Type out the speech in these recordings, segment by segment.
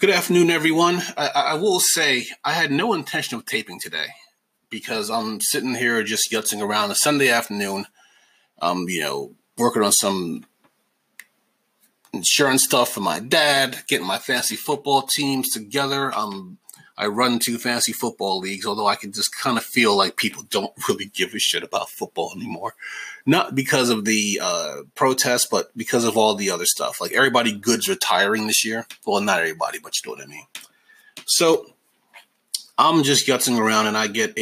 Good afternoon, everyone. I will say I had no intention of taping today because I'm sitting here just yutzing around a Sunday afternoon. Working on some insurance stuff for my dad, getting my fantasy football teams together. I run two fantasy football leagues, although I can just kind of feel like people don't really give a shit about football anymore. Not because of the protests, but because of all the other stuff. Like everybody good's retiring this year. Well, not everybody, but you know what I mean. So I'm just yutzing around and I get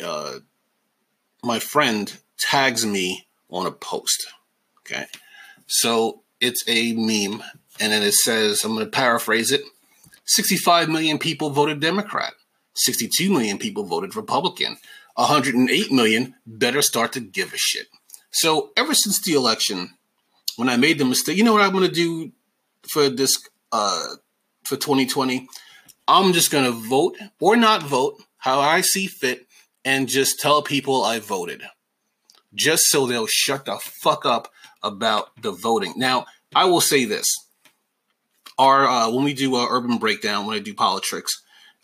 my friend tags me on a post. Okay. So it's a meme and then it says, I'm going to paraphrase it. 65 million people voted Democrat. 62 million people voted Republican. 108 million better start to give a shit. So ever since the election, when I made the mistake, you know what I'm going to do for this, for 2020? I'm just going to vote or not vote how I see fit and just tell people I voted. Just so they'll shut the fuck up about the voting. Now, I will say this. When we do Urban Breakdown, when I do politics,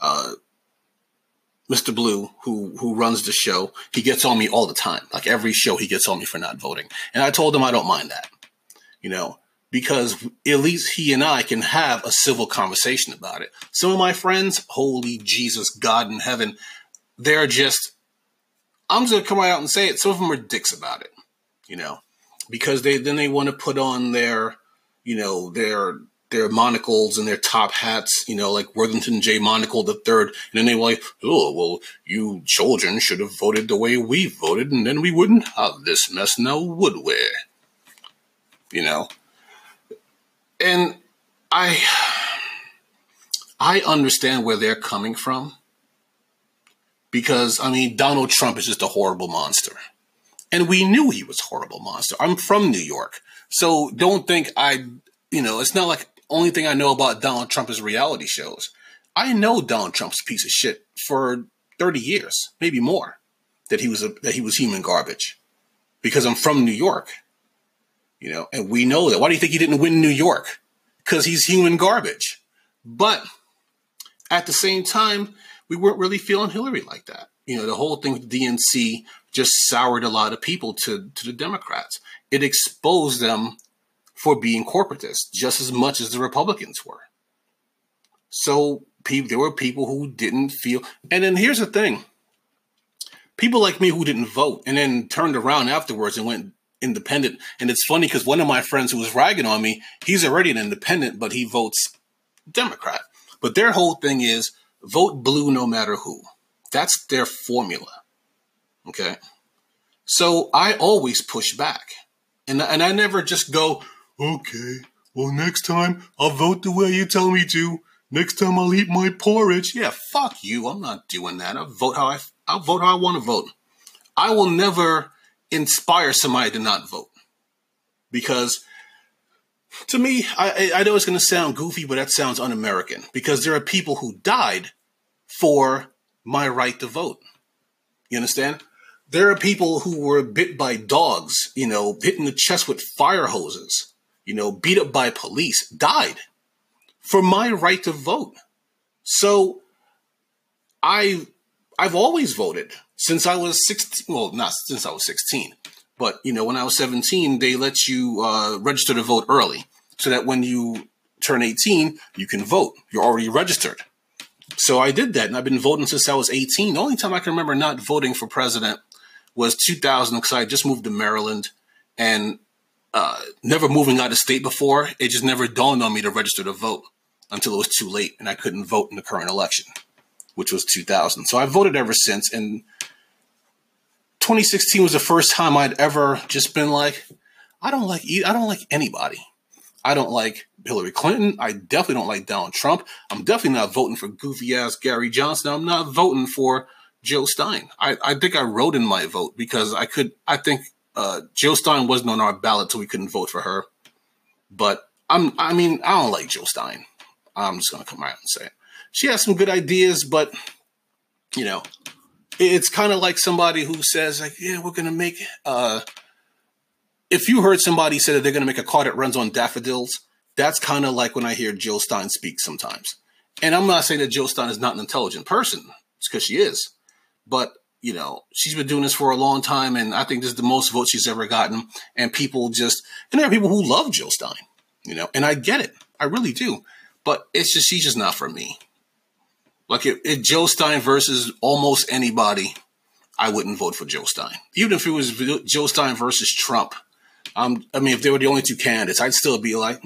Mr. Blue, who runs the show, he gets on me all the time. Like every show, he gets on me for not voting. And I told him I don't mind that, because at least he and I can have a civil conversation about it. Some of my friends, holy Jesus, God in heaven, I'm just going to come right out and say it. Some of them are dicks about it, because they want to put on their monocles and their top hats, like Worthington J. Monocle the third. And then they were like, oh, well, you children should have voted the way we voted, and then we wouldn't have this mess now, would we? And I understand where they're coming from because, Donald Trump is just a horrible monster. And we knew he was a horrible monster. I'm from New York. So don't think it's not like only thing I know about Donald Trump is reality shows. I know Donald Trump's a piece of shit for 30 years, maybe more, that he was human garbage because I'm from New York, and we know that. Why do you think he didn't win New York? Because he's human garbage. But at the same time, we weren't really feeling Hillary like that. The whole thing with the DNC just soured a lot of people to the Democrats. It exposed them for being corporatists just as much as the Republicans were. So there were people who didn't feel. And then here's the thing. People like me who didn't vote and then turned around afterwards and went independent. And it's funny because one of my friends who was ragging on me, he's already an independent, but he votes Democrat. But their whole thing is vote blue no matter who. That's their formula. Okay. So I always push back. And I never just go, okay, well, next time I'll vote the way you tell me to. Next time I'll eat my porridge. Yeah, fuck you. I'm not doing that. I'll vote how I want to vote. I will never inspire somebody to not vote. Because to me, I know it's going to sound goofy, but that sounds un-American. Because there are people who died for my right to vote. You understand? There are people who were bit by dogs, hit in the chest with fire hoses, beat up by police, died for my right to vote. So I've always voted since I was 16. Well, not since I was 16, but when I was 17, they let you register to vote early so that when you turn 18, you can vote. You're already registered. So I did that, and I've been voting since I was 18. The only time I can remember not voting for president was 2000 because I just moved to Maryland and never moving out of state before. It just never dawned on me to register to vote until it was too late and I couldn't vote in the current election, which was 2000. So I voted ever since. And 2016 was the first time I'd ever just been like, I don't like anybody. I don't like Hillary Clinton. I definitely don't like Donald Trump. I'm definitely not voting for goofy ass Gary Johnson. I'm not voting for Jill Stein. I think I wrote in my vote because I think Jill Stein wasn't on our ballot, so we couldn't vote for her. But I don't like Jill Stein. I'm just going to come out and say it. She has some good ideas, but, it's kind of like somebody who says, like, yeah, we're going to make, if you heard somebody say that they're going to make a car that runs on daffodils, that's kind of like when I hear Jill Stein speak sometimes. And I'm not saying that Jill Stein is not an intelligent person. It's because she is. But, you know, she's been doing this for a long time, and I think this is the most votes she's ever gotten. And people just, and there are people who love Jill Stein, you know, and I get it. I really do. But it's just, she's just not for me. Like if Jill Stein versus almost anybody, I wouldn't vote for Jill Stein. Even if it was Jill Stein versus Trump. I mean, if they were the only two candidates, I'd still be like,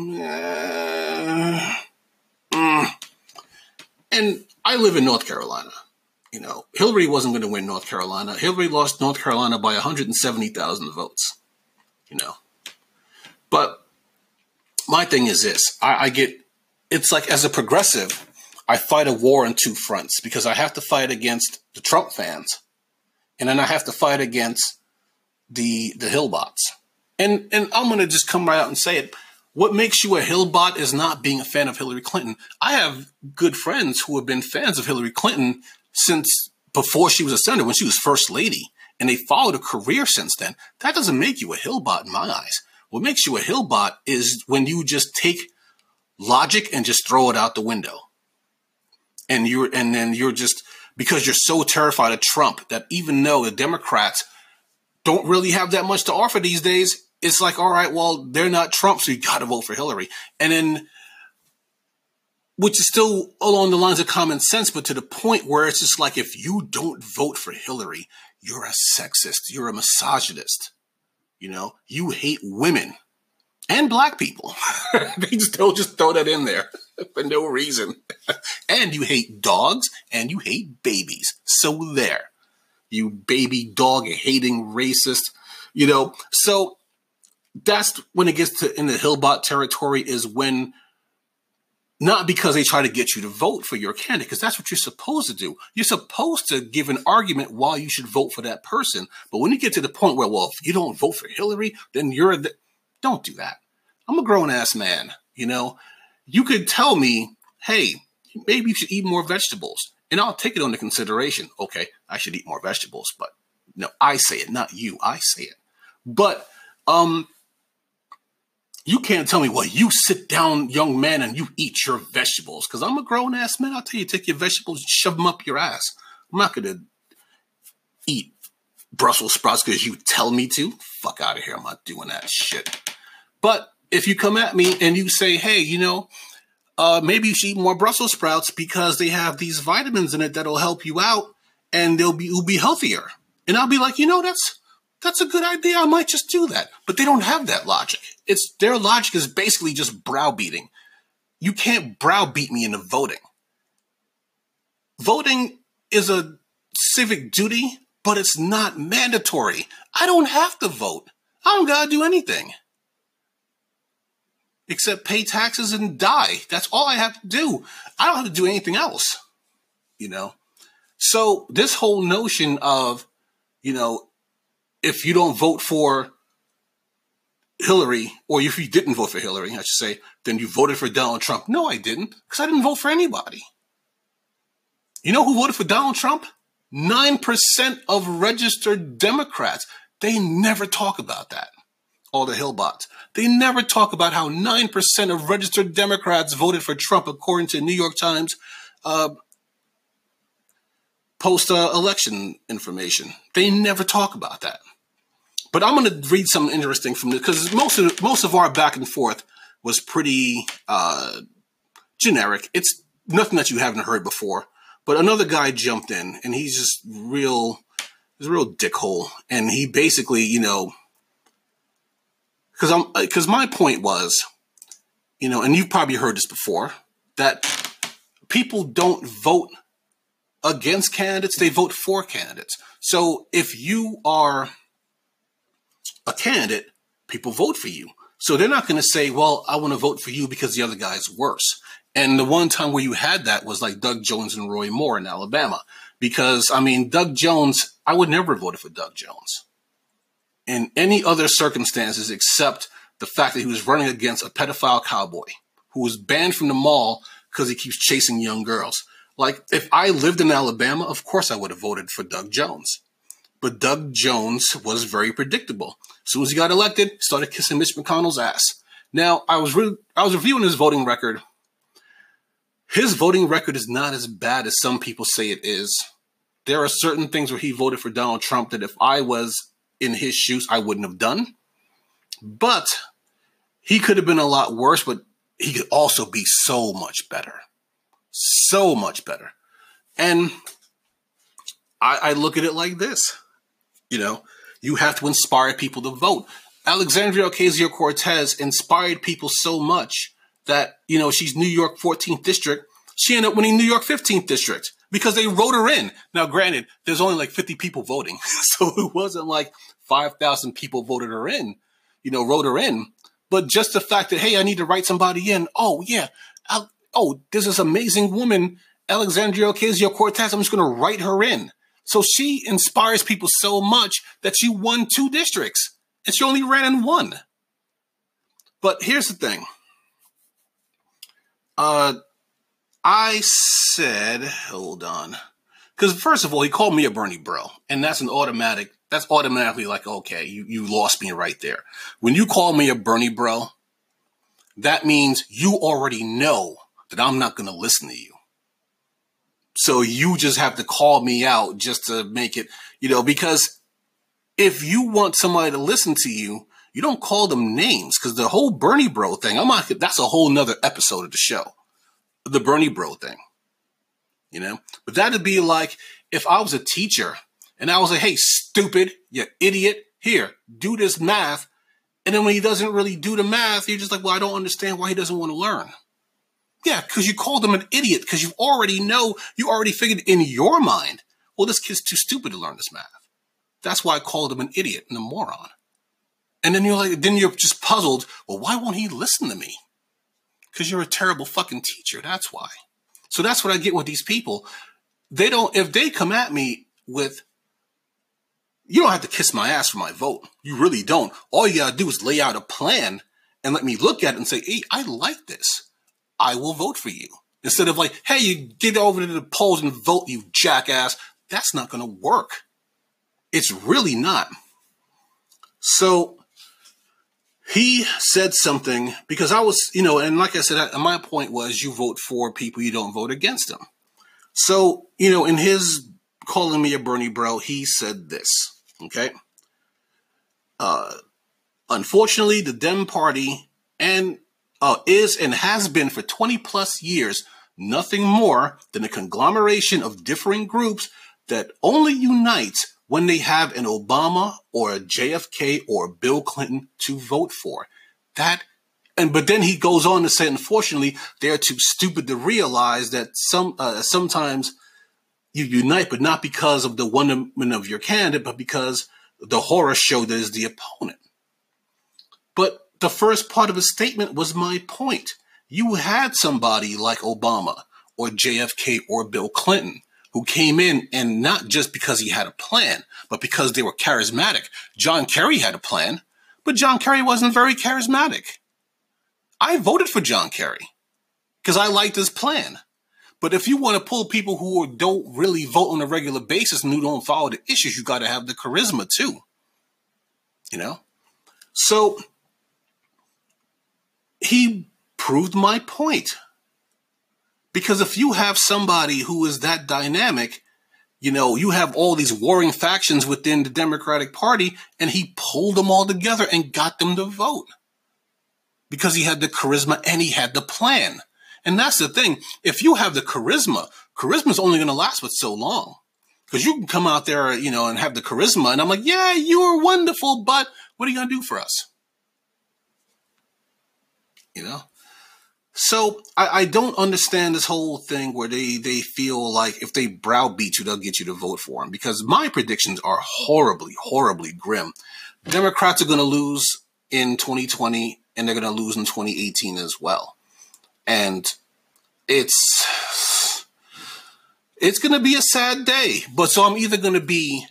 And I live in North Carolina. You know, Hillary wasn't going to win North Carolina. Hillary lost North Carolina by 170,000 votes, you know. But my thing is this. It's like as a progressive, I fight a war on two fronts because I have to fight against the Trump fans. And then I have to fight against the Hillbots. And I'm going to just come right out and say it. What makes you a Hillbot is not being a fan of Hillary Clinton. I have good friends who have been fans of Hillary Clinton since before she was a senator, when she was first lady, and they followed a career since then. That doesn't make you a Hillbot in my eyes. What makes you a Hillbot is when you just take logic and just throw it out the window. And then you're just, because you're so terrified of Trump that even though the Democrats don't really have that much to offer these days, it's like, all right, well, they're not Trump, so you got to vote for Hillary. And then, which is still along the lines of common sense, but to the point where it's just like, if you don't vote for Hillary, you're a sexist, you're a misogynist. You know, you hate women and black people. They just don't just throw that in there for no reason. And you hate dogs and you hate babies. So there, you baby dog hating racist, you know, so that's when it gets to in the Hillbot territory is when, not because they try to get you to vote for your candidate, because that's what you're supposed to do. You're supposed to give an argument why you should vote for that person. But when you get to the point where, well, if you don't vote for Hillary, then don't do that. I'm a grown ass man. You know, you could tell me, hey, maybe you should eat more vegetables, and I'll take it into consideration. Okay, I should eat more vegetables, but no, I say it, not you. I say it. But, you can't tell me, well, you sit down, young man, and you eat your vegetables. Because I'm a grown-ass man. I'll tell you, take your vegetables and shove them up your ass. I'm not going to eat Brussels sprouts because you tell me to. Fuck out of here. I'm not doing that shit. But if you come at me and you say, hey, you know, maybe you should eat more Brussels sprouts because they have these vitamins in it that'll help you out and you'll be healthier. And I'll be like, you know, that's a good idea. I might just do that. But they don't have that logic. Their logic is basically just browbeating. You can't browbeat me into voting. Voting is a civic duty, but it's not mandatory. I don't have to vote. I don't got to do anything except pay taxes and die. That's all I have to do. I don't have to do anything else, you know? So this whole notion of, you know, if you don't vote for Hillary, or if you didn't vote for Hillary, I should say, then you voted for Donald Trump. No, I didn't, because I didn't vote for anybody. You know who voted for Donald Trump? 9% of registered Democrats. They never talk about that. All the Hillbots. They never talk about how 9% of registered Democrats voted for Trump, according to New York Times post-election information. They never talk about that. But I'm going to read something interesting from this, because most of our back and forth was pretty generic. It's nothing that you haven't heard before. But another guy jumped in, and he's just he's a real dickhole. And he basically, you know, because my point was, you know, and you've probably heard this before, that people don't vote against candidates, they vote for candidates. So if you are a candidate, people vote for you. So they're not going to say, well, I want to vote for you because the other guy is worse. And the one time where you had that was like Doug Jones and Roy Moore in Alabama. Because, I mean, Doug Jones, I would never have voted for Doug Jones in any other circumstances except the fact that he was running against a pedophile cowboy who was banned from the mall because he keeps chasing young girls. Like, if I lived in Alabama, of course I would have voted for Doug Jones. But Doug Jones was very predictable. As soon as he got elected, he started kissing Mitch McConnell's ass. Now, I was reviewing his voting record. his voting record is not as bad as some people say it is. There are certain things where he voted for Donald Trump that if I was in his shoes, I wouldn't have done. But he could have been a lot worse, but he could also be so much better. So much better. And I look at it like this. You know, you have to inspire people to vote. Alexandria Ocasio-Cortez inspired people so much that, you know, she's New York 14th District. She ended up winning New York 15th District because they wrote her in. Now, granted, there's only like 50 people voting. So it wasn't like 5,000 people voted her in, you know, wrote her in. But just the fact that, hey, I need to write somebody in. Oh, yeah. There's this amazing woman, Alexandria Ocasio-Cortez. I'm just going to write her in. So she inspires people so much that she won 2 districts. And she only ran in 1. But here's the thing. I said, hold on. Because first of all, he called me a Bernie bro. And that's automatically like, okay, you lost me right there. When you call me a Bernie bro, that means you already know that I'm not going to listen to you. So you just have to call me out just to make it, you know, because if you want somebody to listen to you, you don't call them names, because the whole Bernie bro thing, that's a whole nother episode of the show. The Bernie bro thing, you know, but that'd be like if I was a teacher and I was like, hey, stupid, you idiot, here, do this math. And then when he doesn't really do the math, you're just like, well, I don't understand why he doesn't want to learn. Yeah, because you called him an idiot, because you already figured in your mind, well, this kid's too stupid to learn this math. That's why I called him an idiot and a moron. And then you're just puzzled. Well, why won't he listen to me? Because you're a terrible fucking teacher. That's why. So that's what I get with these people. If they come at me with, you don't have to kiss my ass for my vote. You really don't. All you gotta do is lay out a plan and let me look at it and say, hey, I like this. I will vote for you. Instead of like, hey, you get over to the polls and vote, you jackass. That's not going to work. It's really not. So he said something because I was, you know, and like I said, my point was you vote for people, you don't vote against them. So, you know, in his calling me a Bernie bro, he said this, okay? Unfortunately, the Dem Party is and has been for 20 plus years nothing more than a conglomeration of differing groups that only unites when they have an Obama or a JFK or a Bill Clinton to vote for. But then he goes on to say, unfortunately, they're too stupid to realize that sometimes you unite, but not because of the wonderment of your candidate, but because the horror show that is the opponent. But the first part of his statement was my point. You had somebody like Obama or JFK or Bill Clinton who came in, and not just because he had a plan, but because they were charismatic. John Kerry had a plan, but John Kerry wasn't very charismatic. I voted for John Kerry because I liked his plan. But if you want to pull people who don't really vote on a regular basis and who don't follow the issues, you got to have the charisma too. You know? So he proved my point. Because if you have somebody who is that dynamic, you know, you have all these warring factions within the Democratic Party, and he pulled them all together and got them to vote. Because he had the charisma and he had the plan. And that's the thing. If you have the charisma is only going to last but so long. Because you can come out there, you know, and have the charisma, and I'm like, yeah, you are wonderful, but what are you going to do for us? You know? So I don't understand this whole thing where they feel like if they browbeat you, they'll get you to vote for them. Because my predictions are horribly, horribly grim. Democrats are going to lose in 2020, and they're going to lose in 2018 as well. And it's going to be a sad day. But so I'm either going to be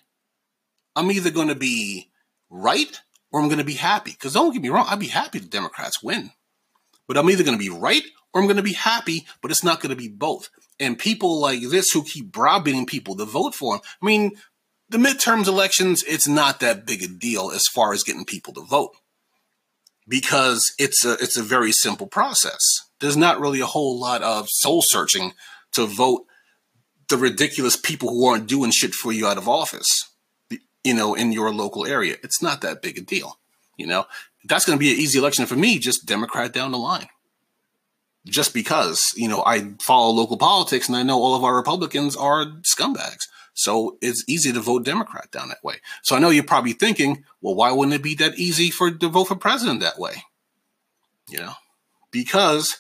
right or I'm going to be happy. Because don't get me wrong, I'd be happy the Democrats win. But I'm either going to be right or I'm going to be happy, but it's not going to be both. And people like this who keep browbeating people to vote for them. I mean, the midterms elections, it's not that big a deal as far as getting people to vote because it's a very simple process. there's not really a whole lot of soul searching to vote the ridiculous people who aren't doing shit for you out of office, in your local area. It's not that big a deal. That's going to be an easy election for me, just Democrat down the line. Just because, I follow local politics and I know all of our Republicans are scumbags. So it's easy to vote Democrat down that way. So I know you're probably thinking, well, why wouldn't it be that easy to vote for president that way? Because,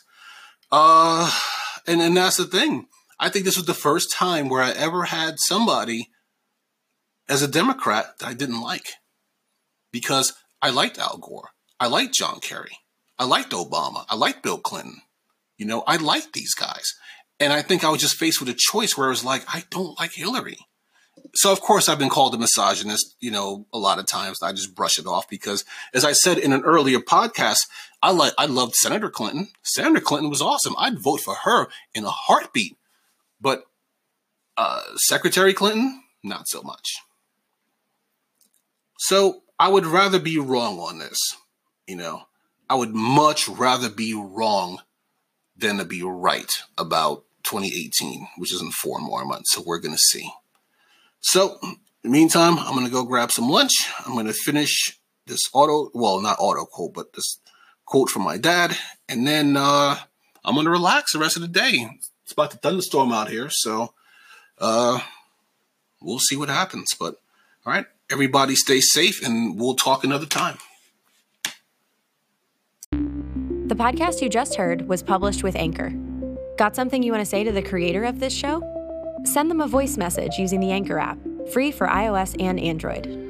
and that's the thing. I think this was the first time where I ever had somebody as a Democrat that I didn't like. Because I liked Al Gore. I liked John Kerry. I liked Obama. I liked Bill Clinton. I liked these guys. And I think I was just faced with a choice where I was like, I don't like Hillary. So, of course, I've been called a misogynist, a lot of times. I just brush it off because, as I said in an earlier podcast, I loved Senator Clinton. Senator Clinton was awesome. I'd vote for her in a heartbeat. But Secretary Clinton, not so much. So I would rather be wrong on this. I would much rather be wrong than to be right about 2018, which is in 4 more months. So we're going to see. So in the meantime, I'm going to go grab some lunch. I'm going to finish this not auto quote, but this quote from my dad. And then I'm going to relax the rest of the day. It's about to thunderstorm out here. So we'll see what happens. But all right, everybody stay safe and we'll talk another time. The podcast you just heard was published with Anchor. Got something you want to say to the creator of this show? Send them a voice message using the Anchor app, free for iOS and Android.